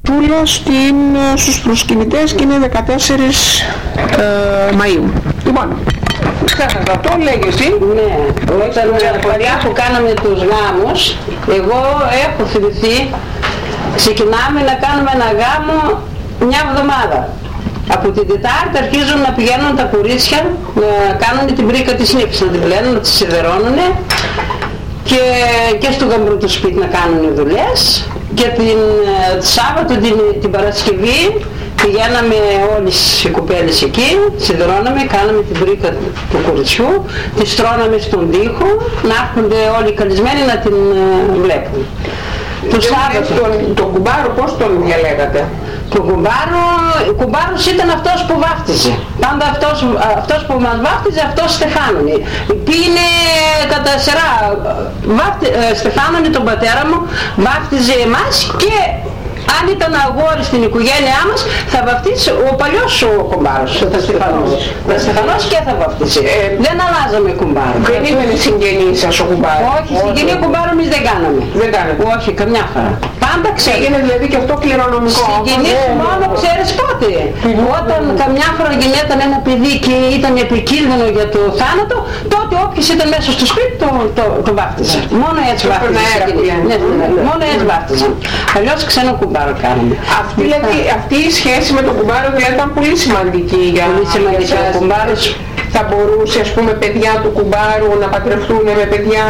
Τούλα στους προσκυνητές και είναι 14 Μαΐου. Λοιπόν, ξέχασα αυτό, λέγε εσύ. Ναι, όταν παλιά που κάναμε τους γάμους, εγώ έχω θυμηθεί, ξεκινάμε να κάνουμε ένα γάμο μια εβδομάδα. Από την Τετάρτη αρχίζουν να πηγαίνουν τα κορίτσια να κάνουν την πρίκα της νύφης, να την πλένουν, να τη σιδερώνουν και στο γαμπρό του σπίτι να κάνουν δουλειές. Και την Σάββατο την Παρασκευή πηγαίναμε όλες οι κοπέλες εκεί, σιδερώναμε, κάναμε την πρίκα του κοριτσιού, τη στρώναμε στον τοίχο, να έρχονται όλοι οι καλεσμένοι να την βλέπουν. Τον κουμπάρο πώς τον διαλέγατε? Το κουμπάρος ήταν αυτός που βάφτιζε. Πάντα αυτός που μας βάφτιζε, αυτός στεφάνωνε. Πήγαινε κατά σειρά, στεφάνωνε τον πατέρα μου, βάφτιζε εμάς και αν ήταν αγόρι στην οικογένειά μας θα βαφτίσει ο παλιός ο κουμπάρος, θα στεφανώσει και θα βαφτίσει. Δεν αλλάζαμε κουμπάρο. Δεν ήταν συγγενή σας ο κουμπάρος? Όχι, συγγενή κουμπάρο εμείς δεν κάναμε. Δεν κάναμε? Όχι, καμιά φορά. Πάντα ξέρεις. Είναι δηλαδή και αυτό κληρονομικό. Συγγενείς μόνο ξέρεις πότε. Όταν καμιά φορά γεννιόταν ένα παιδί και ήταν επικίνδυνο για το θάνατο, τότε όποιος ήταν μέσα στο σπίτι το βάφτιζε. Μόνο έτσι βάφτιζε. Μόνο έτσι βάφτιζε. Αλλιώς ξένο κουμπάρο κάναμε. Αυτή η σχέση με τον κουμπάρο δηλαδή ήταν πολύ σημαντική για ο κουμπάρος. Θα μπορούσε ας πούμε παιδιά του κουμπάρου να παντρευτούν με παιδιά?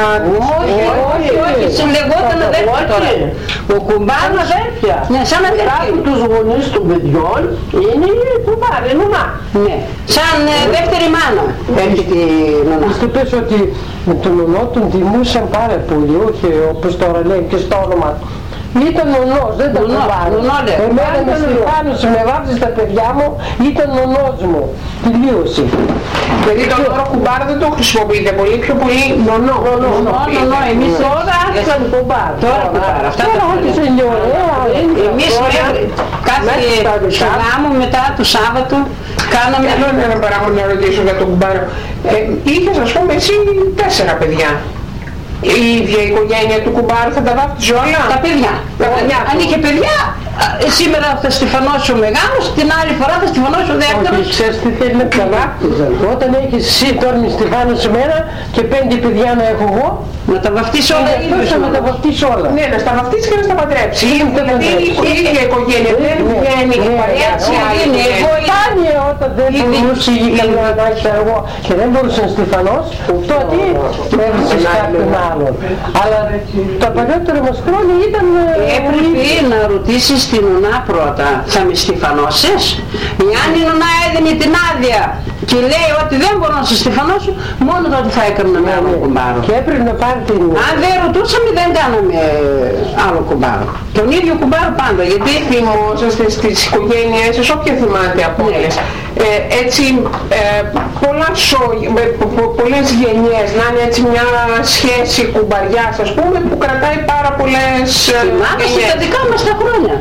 Όχι, συλλεγόταν αδέρφια τώρα. Ο κουμπάρος αδέρφια. Ναι, σαν αδέρφια. Από τους γονείς των παιδιών είναι κουμπάρ, είναι μαμά. Ναι, σαν δεύτερη μάνα. Του πες ότι τον νονό τον τιμούσαν πάρα πολύ, όχι όπως τώρα λέει και στο όνομα. Ήταν νονός, δεν ήταν κουμπάρος. Εμένα με στεφάνωσε, με βάφτισε τα παιδιά μου, ήταν νονός μου. Τελείωσε. Δηλαδή τον όρο κουμπάρο δεν το χρησιμοποιείτε πολύ, πιο πολύ νονό. Εμείς τώρα άρχισαν κουμπάρο. Τώρα κουμπάρο. Αυτά τα άρχισαν είναι ωραία. Εμείς κάθε γάμο μετά το Σάββατο κάναμε... Θέλω ένα παράμονο να ρωτήσω για τον κουμπάρο. Είχες ας πούμε εσύ 4 παιδιά. Η ίδια οικογένεια του κουμπάρου θα τα βάφτιζε όλα? Τα παιδιά. Αν είχε παιδιά, σήμερα θα στεφανώσει ο μεγάλος, την άλλη φορά θα στεφανώσει ο δεύτερος. Όχι, ξέρεις τι θέλει να τα βάφτιζαν. Όταν έχεις εσύ τώρα με στεφάνωση μένα και 5 παιδιά να έχω εγώ, να τα βαφτίσει όλα. Θα με τα βαφτίσει όλα. Ναι, να στα βαφτίσει και να στα παντρέψει. Δηλαδή η ίδια οικογένεια δεν βγαίνει η παρέα της άλλης. Σπάνια όταν δεν μπορούσε η γυναίκα να έχει εγώ και δεν μπορούσε να στεφανώσει, τότε έβρισες κάποιον άλλον. Αλλά τα παλιότερα μας χρόνια ήταν... Έπρεπε να ρωτήσεις την νονά πρώτα, θα με στεφανώσεις? Εάν η νονά έδινε την άδεια και λέει ότι δεν μπορώ να σε στεφανώσω, μόνο τότε θα έκανα ένα άλλο κουμπάρο. Και έπρεπε να πάρει την... Αν δεν ρωτούσαμε δεν κάναμε άλλο κουμπάρο. Τον ίδιο κουμπάρο πάντα, γιατί θυμόσαστε στις οικογένειές σας, όποια θυμάται από όλες, έτσι πολλές γενιές, να είναι έτσι μια σχέση κουμπαριάς ας πούμε που κρατάει πάρα πολλές γενιές. Τα δικά μας τα χρόνια.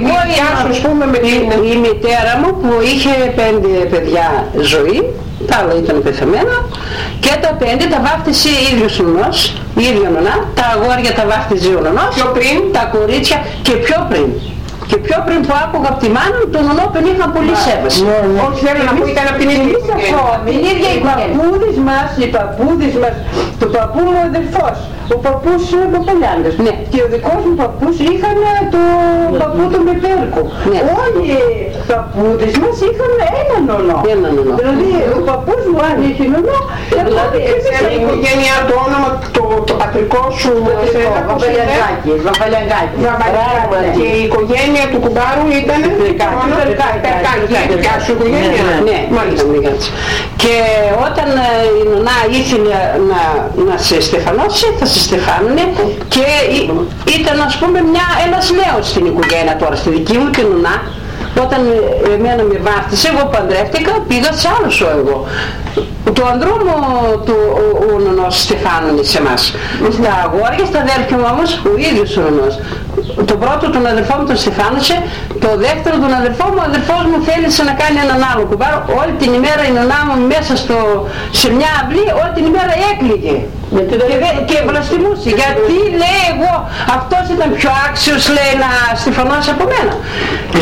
Η μητέρα μου που είχε 5 παιδιά ζωή, τα άλλα ήταν πεθαμένα και τα 5 τα βάφτισε ίδιος νονός, η ίδια νονά, τα αγόρια τα βάφτιζε ο νονός, πιο πριν, τα κορίτσια και πιο πριν. Και πιο πριν που άκουγα από τη μάνα μου, τον νονό τον είχα πολύ σέβαση. Όχι, θέλω να πω ήταν από την ίδια οικογένεια. Οι παππούδες μας, το παππού μου ο αδελφός, ο παππούς Παπαλιάνδες. Ναι. Και ο δικός μου παππούς είχαν τον παππού τον Πεπέρκο. Ναι. Όλοι οι παππούδες μας είχαν έναν νονό. Δηλαδή ο παππούς μου αν είχε νονό, δηλαδή εσένα η οικογένεια, το όνομα, το πατρικό σου, Βαφαλιαγκάκη. Και η οικογένεια του κουμπάρου ήταν Περκάκη. Σου οικογένεια. Ναι, μάλιστα. Και όταν η νονά ήθελε να σε στεφανώσει, θα σε στεφάνουνε και ήταν ας πούμε ένας νέος στην οικογένεια τώρα, στη δική μου την νονά. Όταν εμένα με βάφτισε, εγώ παντρεύτηκα, πήγα σε άλλο εγώ. Το ανδρό μου ο νονός στεφάνωνε σε εμάς. Στα αγόρια, στα αδέρφια μου όμως, ο ίδιος ο νονός. Το πρώτο τον αδερφό μου τον στεφάνωσε, το δεύτερο τον αδερφό μου, ο αδερφός μου θέλησε να κάνει έναν άλλο κουμπάρο. Όλη την ημέρα η νονά μου μέσα σε μια αυλή, όλη την ημέρα έκλαιγε. Και βλαστημούσε. Γιατί λέει εγώ, αυτός ήταν πιο άξιος λέει να στεφανώσει από μένα.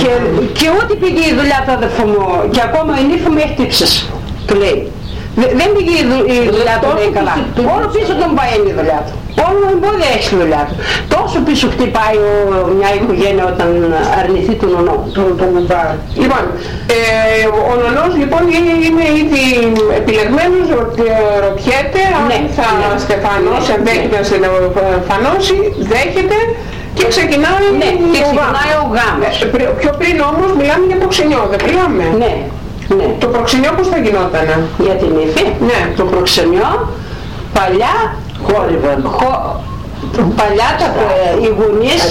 Και ούτε πήγε η δουλειά του αδερφού μου και ακόμα η νύφη μου έχει τύψεις, του λέει. Δεν πήγε η δουλειά του, λέει, καλά. Όλο πίσω τον πάει η δουλειά του. Όλο εμπόδια έχει στη δουλειά του. Τόσο πίσω χτυπάει μια οικογένεια όταν αρνηθεί τον νονό. Λοιπόν, ο νονός λοιπόν είναι ήδη επιλεγμένος, ρωτιέται αν θα στεφανώσει, αν δέχεται να στεφανώσει, δέχεται και ξεκινάει ο γάμος. Πιο πριν όμως μιλάμε για προξενιό, δεν μιλάμε? Ναι. Το προξενιό πώς θα γινότανε? Για την ύφη, το προξενιό παλιά παλιά οι γονείς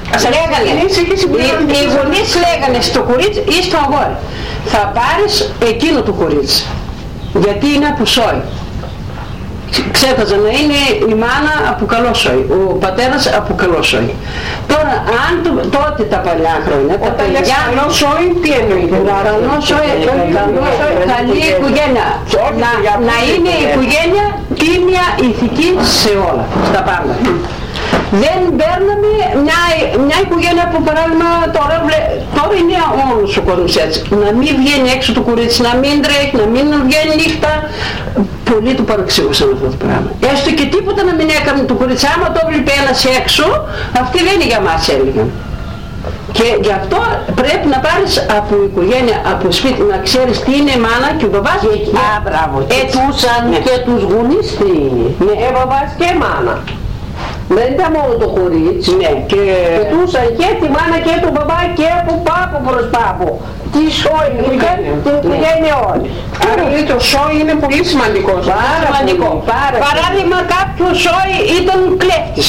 λέγανε στο κορίτσι ή στο αγόρι, θα πάρεις εκείνο το κορίτσι γιατί είναι από σόι. Ξέχαζα να είναι η μάνα από καλό σόι, ο πατέρας από καλό σόι. Τώρα αν τότε τα παλιά χρόνια, τα παιδιά... Καλό σόι τι εννοείται? Καλό σόι, καλή οικογένεια. Να είναι η οικογένεια τίμια, ηθική σε όλα, στα πάντα. Δεν παίρναμε μια οικογένεια που παράδειγμα τώρα είναι όλος ο κόσμος έτσι. Να μην βγαίνει έξω το κορίτσι, να μην τρέχει, να μην βγαίνει νύχτα. Πολλοί του παραξήγουσαν αυτό το πράγμα. Έστω και τίποτα να μην έκανε το κορίτσι, άμα το βλέπει ένας έξω, αυτή δεν είναι για μας, έλεγαν. Και γι' αυτό πρέπει να πάρεις από οικογένεια, από σπίτι, να ξέρεις τι είναι η μάνα και ο μπαμπάς. Μπράβο. Ετούσαν και τους γονείς τι είναι. Μπαμπάς και μάνα. Δεν ήταν μόνο το κορίτσι. Ναι. Και ετούσαν και τη μάνα και τον μπαμπά και από πάπου προς πάπου. Τι σόι είχαν, την οικογένεια όλη. Άρα το σόι είναι πολύ σημαντικό. Πάρα σημαντικό. Παράδειγμα κάποιο σόι ήταν κλέφτης.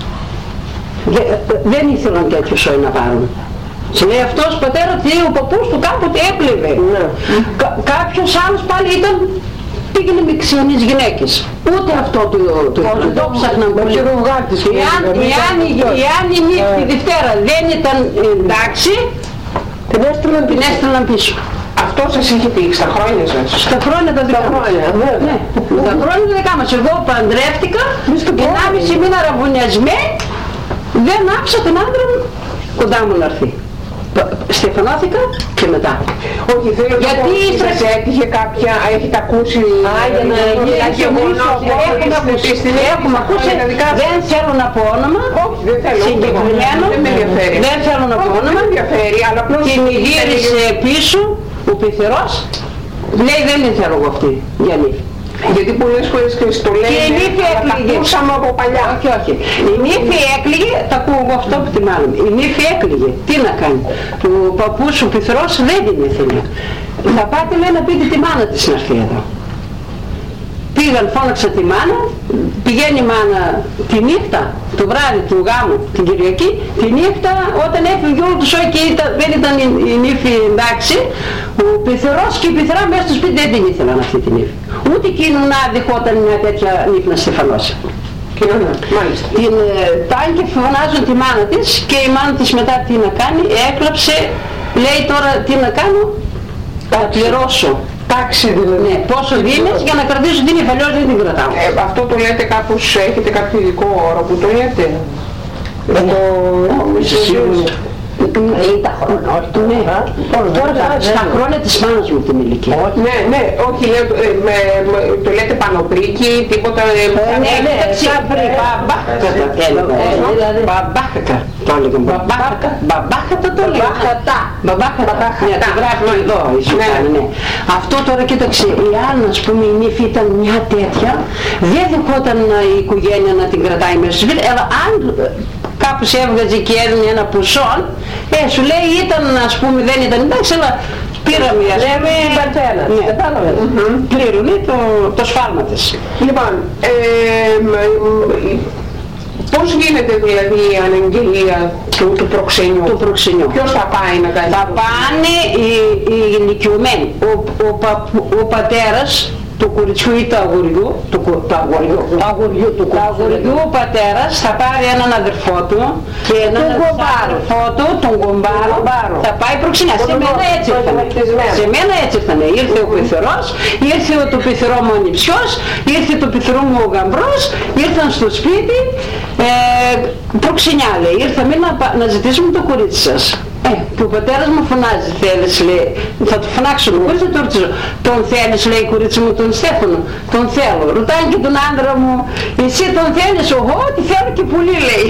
Δεν ήθελαν τέτοιο σόι να πάρουν. Σε λέει αυτός πατέρα ότι ο παππούς του κάποτε έπλευε. Κάποιος άλλος πάλι πήγαινε με ξένες γυναίκες. Ούτε αυτό το ψάχναν πολύ. Εάν η νύχτα τη Δευτέρα δεν ήταν εντάξει, την έστειλαν πίσω. Αυτό σας είχε πει στα χρόνια σας? Στα χρόνια τα δικά μας. Ναι, τα χρόνια τα δικά μας. Εγώ παντρεύτηκα, 1,5 μήνα ραβωνιασμένη, δεν άφησα τον άντρα μου κοντά μου να έρθει. Στεφανώθηκα και μετά. Όχι, θέλω να πω, σας έτυχε κάποια, έχετε ακούσει έχουμε ακούσει, δεν θέλω να πω όνομα, συγκεκριμένο, δεν θέλω να πω όνομα, την γύρισε πίσω ο πειθερός, λέει δεν θέλω εγώ αυτή για νύφη. Γιατί πολλές φορές το λένε, και η νύφη έκλειγε. Τα ακούσαμε από παλιά. Όχι. Η νύφη έκλειγε, τα ακούω εγώ αυτό που τη μάλλον. Η νύφη έκλειγε. Τι να κάνει. Ο παππούς, ο πειθρός δεν την ήθελε. Θα πάτε λέει να πείτε τη μάνα της να έρθει εδώ. Πήγαν, φώναξα τη μάνα, πηγαίνει η μάνα τη νύχτα, το βράδυ του γάμου, την Κυριακή, τη νύχτα όταν έφυγε όλο το σόι και δεν ήταν η νύφη εντάξει, ο πειθερός και η πειθερά μέσα στο σπίτι δεν την ήθελαν αυτή τη νύφη. Ούτε εκείνο να δεχόταν μια τέτοια νύφη να στεφανώσει. Μάλιστα. Πάνε και φωνάζουν τη μάνα της και η μάνα της μετά τι να κάνει, έκλαψε, λέει τώρα τι να κάνω, θα πληρώσω. Τάξη δηλαδή. Ναι, πόσο δίνεις για να κρατήσω την ύφη, αλλιώς δεν την κρατάω. Αυτό το λέτε κάπως, έχετε κάποιο ειδικό όρο που το λέτε? Τα χρόνια, όχι του, ναι. Τώρα στα χρόνια της μάνας μου την ηλικία. Ναι, όχι, το λέτε πανοπρίκι, τίποτα... Ναι, μπαμπάχακα το έλεγαν. Μπαμπάχατα το έλεγαν. Μπαμπάχατα. Ναι, το γράφει εδώ. Αυτό τώρα κοίταξε, εάν ας πούμε η νύφη ήταν μια τέτοια, δεν δεχόταν η οικογένεια να την κρατάει μέσα στο σπίτι, αλλά αν κάπως έβγαζε και έδινε ένα ποσόν, σου λέει ήταν ας πούμε δεν ήταν εντάξει, αλλά πήραμε ας πούμε πλήρωνε το σφάλμα της. Λοιπόν, πώς γίνεται δηλαδή η αναγγελία του προξενιού? Ποιος θα πάει να κάνει? Θα πάνε οι ηλικιωμένοι. Ο πατέρας του κοριτσιού ή του αγοριού, ο πατέρας θα πάρει έναν αδερφό του και έναν αδερφό του, τον κομπάρο, θα πάει προξενιά. Σε μένα έτσι ήρθανε. Ήρθε ο πειθερός, ήρθε το πειθερό μου ο νηψιός, ήρθε το πειθερό μου ο γαμπρός, ήρθαν στο σπίτι, προξενιά λέει, ήρθαμε να ζητήσουμε το κορίτσι σας. Και ο πατέρας μου φωνάζει, θέλεις, λέει, θα του φωνάξω, χωρίς να το ρωτήσω, τον θέλεις, λέει, κορίτσι μου, τον Στέφανο, τον θέλω. Ρωτάει και τον άντρα μου, εσύ τον θέλεις? Εγώ τη θέλω και πολύ, λέει.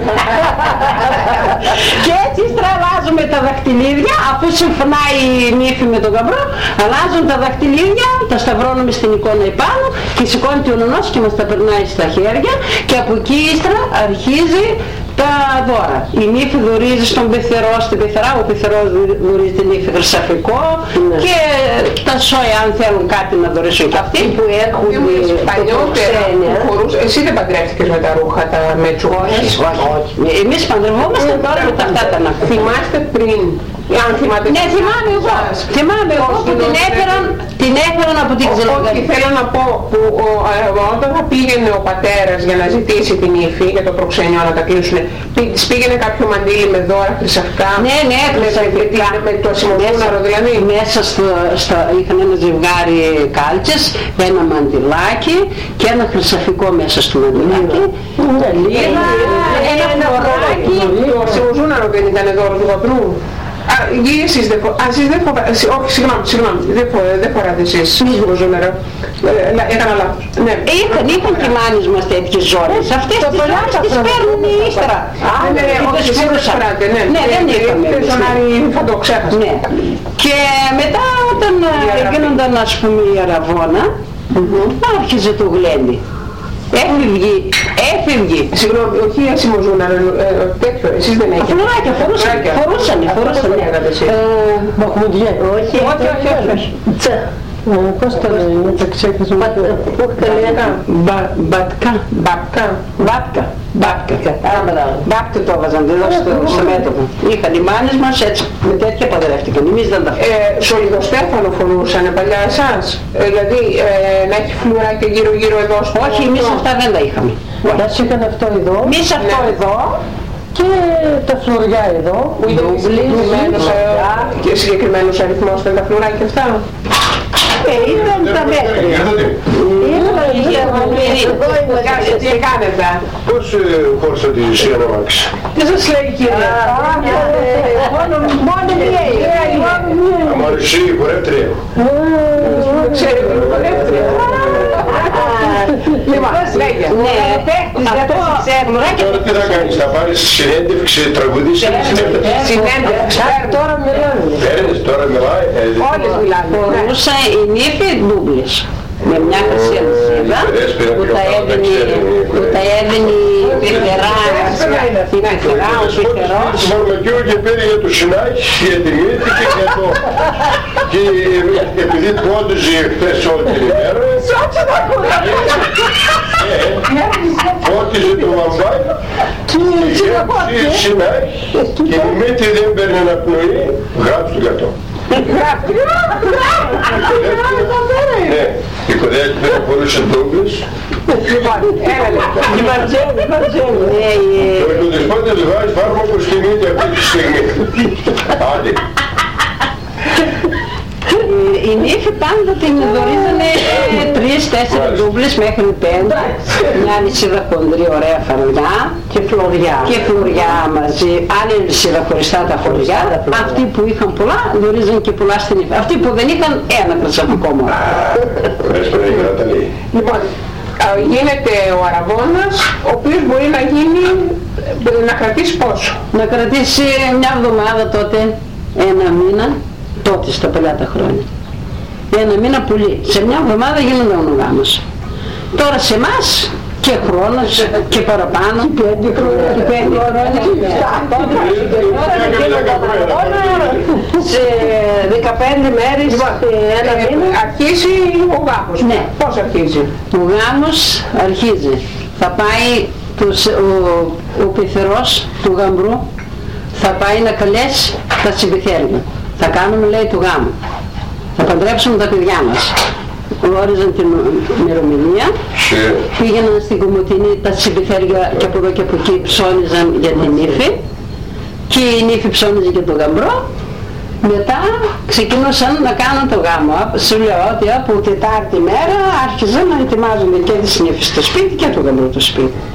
Και έτσι στραβάζουμε τα δαχτυλίδια, αφού συμφωνάει η νύφη με τον γαμπρό, αλλάζουν τα δαχτυλίδια, τα σταυρώνουμε στην εικόνα επάνω και σηκώνεται ο νονός και μας τα περνάει στα χέρια και από εκεί ύστερα αρχίζει τα δώρα. Η νύφη δωρίζει στον πεθερό, στην πεθερά, ο πεθερός δωρίζει την νύφη χρυσαφικό και τα σόια αν θέλουν κάτι να δωρήσουν και αυτοί που έχουν παλιότερα. Εσύ δεν παντρεύτηκες με τα ρούχα, τα μετσουκόνες? Όχι. Εμείς παντρευόμαστε τώρα με τα αυτά τα να. Θυμάστε πριν? Ναι, θυμάμαι εγώ. Θυμάμαι εγώ που την έφεραν από την Ξυλογαρία. Όχι, θέλω να πω που όταν θα πήγαινε ο πατέρας για να ζητήσει την ύφη για το προξένιο να τα κλείσουν, της πήγαινε κάποιο μαντίλι με δώρα χρυσαφικά? Ναι, χρυσαφικά. Με το ασημοσύναρο δηλαδή? Μέσα είχαν ένα ζευγάρι κάλτσες, ένα μαντιλάκι και ένα χρυσαφικό μέσα στο μαντιλάκι. Ένα φλωράκι. Το ασημοσύναρο δεν ήταν δώρο του γαμπρού? Εσείς δεν φοράτε, όχι συγγνώμη, δεν φοράτε εσείς ζώνερα, έκανα λάθος. Είχαν και οι μάνες μας τέτοιες ζώνες, αυτές τις παίρνουν ύστερα. Όχι, εσείς δεν φοράτε, ναι, δεν είχαμε. Θα το ξέχασα. Και μετά όταν γίνονταν, ας πούμε, η αραβώνα, άρχιζε το γλέντι. Έφευγε. Συγγνώμη, όχι ασημοζούνα, τέτοιο, εσείς δεν έχετε. Φλωράκια, φορούσανε. Μαχμουδιέ. Όχι. Πώς το λένε, τα ξέχασα. Μπάπκα το έβαζαν, δηλαδή στο μέτωπο. Είχαν οι μάνες μας έτσι, με τέτοια παντρεύτηκαν. Εμείς δεν τα φορούσαμε. Σολιδοστέφανο φορούσανε παλιά εσάς? Δηλαδή να έχει φλουράκια γύρω εδώ στο... Όχι, εμείς αυτά δεν τα είχαμε. Μας είχαν αυτό εδώ. Εμείς αυτό εδώ. Και τα φλουριά εδώ. Που ήταν και συγκεκριμένος αριθμός ήταν τα φλουράκια αυτά? Ήταν τα μέτρια. Τι κάνετε? Πώς χώρισα τη Ζησία να μάξει? Τι σας λέει κύριε? Μόνο μία είναι. Αμαρισί, χορεύτρια. Ξέρετε την χορεύτρια? Λοιπόν, λέγε. Τώρα τι θα κάνεις, θα πάρεις συνέντευξη, τραγουδίσεις συνέντευξη? Τώρα μιλάνε. Παίρνεις, τώρα μιλάει. Όλες μιλάνε. Μπορούσα η νύφη ντούμπλες. Με μια χρυσή αλυσίδα που τα έδινε η πεθερά, ο πεθερός. Το Μαρμακιού και πήρε για το Σινάκι, για τη μύτη και για το... Και επειδή πόντουζε χθες όλη την ημέρα, φώτιζε το βαμβάκι και γέμισε Σινάκι και η μύτη δεν παίρνει αναπνοή, γράψε το κατώ. Ναι, η κοδέα του δεν φορούσε ντούμπλες. Η Μαρτζέλη. Το δεσπότες βγάζει φάρμακο στη μύτη αυτή τη στιγμή. Άντε. Η νύφη πάντα την δωρίζανε 3-4 ντούμπλες μέχρι 5. Μια λυσίδα χοντρή, ωραία φαρδιά και φλωριά μαζί. Άλλη λυσίδα χωριστά τα χωριά. Αυτοί που είχαν πολλά δωρίζαν και πολλά στην νύφη. Αυτοί που δεν είχαν ένα χρυσαφικό μόνο. Λοιπόν, γίνεται ο αραβώνας, ο οποίος μπορεί να γίνει, να κρατήσει πόσο? Να κρατήσει μια εβδομάδα τότε, ένα μήνα. Τότε στα παλιά τα χρόνια. Ένα μήνα πολύ. Σε μια εβδομάδα γίνονταν ο γάμος. Τώρα σε εμάς και χρόνος και παραπάνω. Και 5 χρόνια. Σε 15 μέρες, ένα μήνα. Αρχίζει ο γάμος. Ναι. Πώς αρχίζει? Ο γάμος αρχίζει. Θα πάει ο πεθερός του γαμπρού, θα πάει να καλέσει τα συμπεθέρια. Θα κάνουμε, λέει, το γάμο. Θα παντρέψουμε τα παιδιά μας. Γνώριζαν την ημερομηνία, πήγαιναν στην Κομωτινή τα συμπεθέρια και από εδώ και από εκεί ψώνιζαν για την νύφη και η νύφη ψώνιζε για τον γαμπρό. Μετά ξεκινούσαν να κάνουν το γάμο. Σου λέω ότι από Τετάρτη μέρα άρχιζαν να ετοιμάζουν και τις νύφες στο σπίτι και το γαμπρό στο σπίτι.